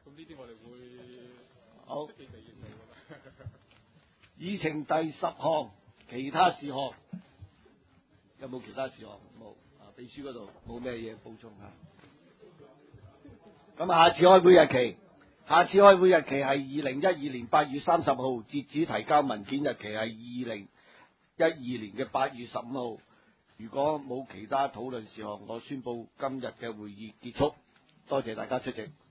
咁呢啲我哋會好積極地應對㗎啦。 議程第10項，其他事項有冇其他事項？冇啊，秘書嗰度冇咩嘢補充啊。咁下次開會日期係2012年8月30號，截止提交文件日期係2012年嘅8月15號。如果冇其他討論事項，我宣布今日嘅會議結束。多謝大家出席。